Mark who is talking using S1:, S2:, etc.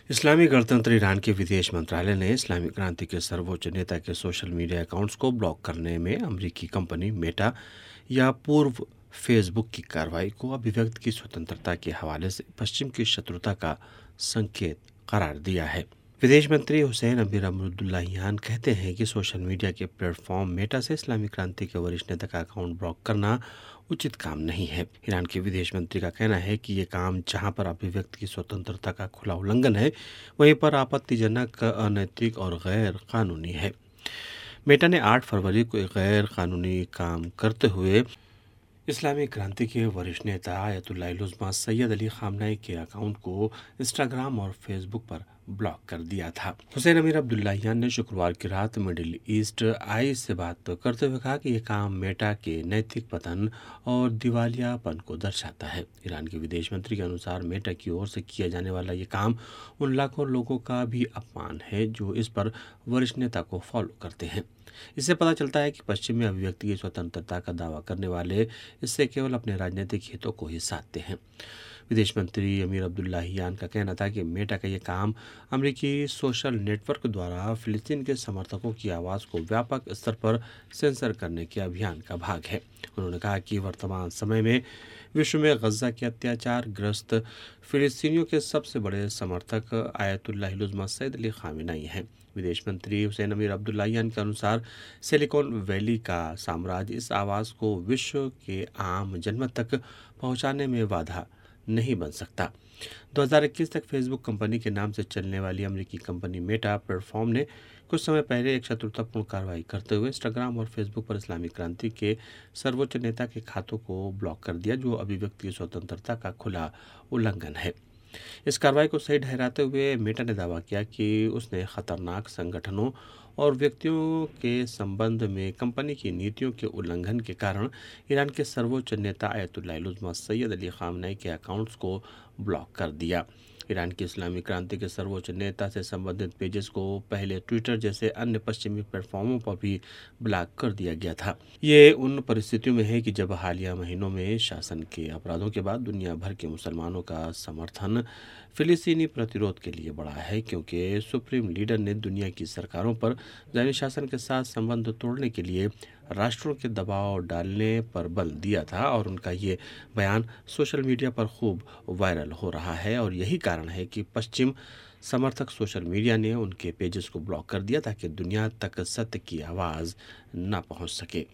S1: इस्लामी गणतंत्र ईरान के विदेश मंत्रालय ने इस्लामी क्रांति के सर्वोच्च नेता के सोशल मीडिया अकाउंट्स को ब्लॉक करने में अमेरिकी कंपनी मेटा या पूर्व फेसबुक की कार्रवाई को अभिव्यक्ति की स्वतंत्रता के हवाले से पश्चिम की शत्रुता का संकेत करार दिया है। विदेश मंत्री हुसैन अमीर अब्दुल्लाहियान कहते हैं कि सोशल मीडिया के प्लेटफॉर्म मेटा से इस्लामी क्रांति के वरिष्ठ नेता का अकाउंट ब्लॉक करना उचित काम नहीं है। ईरान के विदेश मंत्री का कहना है कि ये काम जहां पर अभिव्यक्ति की स्वतंत्रता का खुला उल्लंघन है, वहीं पर आपत्तिजनक, अनैतिक और गैर कानूनी है। मेटा ने 8 फरवरी को एक गैर कानूनी काम करते हुए इस्लामी क्रांति के वरिष्ठ नेता आयतुल्लाह सैयद अली खामनेई के अकाउंट को इंस्टाग्राम और फेसबुक पर ब्लॉक कर दिया था। हुसैन अमीर अब्दुल्लाहियान ने शुक्रवार की रात मिडिल ईस्ट आई से बात करते हुए कहा कि यह काम मेटा के नैतिक पतन और दिवालियापन को दर्शाता है। ईरान के विदेश मंत्री के अनुसार मेटा की ओर से किया जाने वाला ये काम उन लाखों लोगों का भी अपमान है जो इस पर वरिष्ठ नेता को फॉलो करते हैं। इससे पता चलता है कि पश्चिम में अभिव्यक्ति की स्वतंत्रता का दावा करने वाले इससे केवल अपने राजनीतिक हितों को ही साधते हैं। विदेश मंत्री अमीर अब्दुल्लाहियान का कहना था कि मेटा का यह काम अमेरिकी सोशल नेटवर्क द्वारा फिलिस्तीन के समर्थकों की आवाज़ को व्यापक स्तर पर सेंसर करने के अभियान का भाग है। उन्होंने कहा कि वर्तमान समय में विश्व में गजा के अत्याचार ग्रस्त फिलिस्तीनियों के सबसे बड़े समर्थक आयतुल्लाह सैयद अली खामेनेई हैं। विदेश मंत्री हुसैन अमीर अब्दुल्लाहियान के अनुसार सिलिकॉन वैली का साम्राज्य इस आवाज़ को विश्व के आम जनमत तक पहुंचाने में बाधा नहीं बन सकता। 2021 तक फेसबुक कंपनी के नाम से चलने वाली अमेरिकी कंपनी मेटा प्लेटफॉर्म ने कुछ समय पहले एक शत्रुतापूर्ण कार्रवाई करते हुए इंस्टाग्राम और फेसबुक पर इस्लामी क्रांति के सर्वोच्च नेता के खातों को ब्लॉक कर दिया, जो अभिव्यक्ति की स्वतंत्रता का खुला उल्लंघन है। इस कार्रवाई को सही ठहराते हुए मेटा ने दावा किया कि उसने खतरनाक संगठनों और व्यक्तियों के संबंध में कंपनी की नीतियों के उल्लंघन के कारण ईरान के सर्वोच्च नेता आयतुल्लाह सैयद अली खामनेई के अकाउंट्स को ब्लॉक कर दिया। ईरान की इस्लामी क्रांति के सर्वोच्च नेता से संबंधित पेजेस को पहले ट्विटर जैसे अन्य पश्चिमी प्लेटफॉर्मों पर भी ब्लॉक कर दिया गया था। ये उन परिस्थितियों में है कि जब हालिया महीनों में शासन के अपराधों के बाद दुनिया भर के मुसलमानों का समर्थन फिलिस्तीनी प्रतिरोध के लिए बढ़ा है, क्योंकि सुप्रीम लीडर ने दुनिया की सरकारों पर ज़ायनी शासन के साथ संबंध तोड़ने के लिए राष्ट्रों के दबाव डालने पर बल दिया था और उनका ये बयान सोशल मीडिया पर खूब वायरल हो रहा है। और यही कारण है कि पश्चिम समर्थक सोशल मीडिया ने उनके पेजेस को ब्लॉक कर दिया ताकि दुनिया तक सत्य की आवाज़ न पहुंच सके।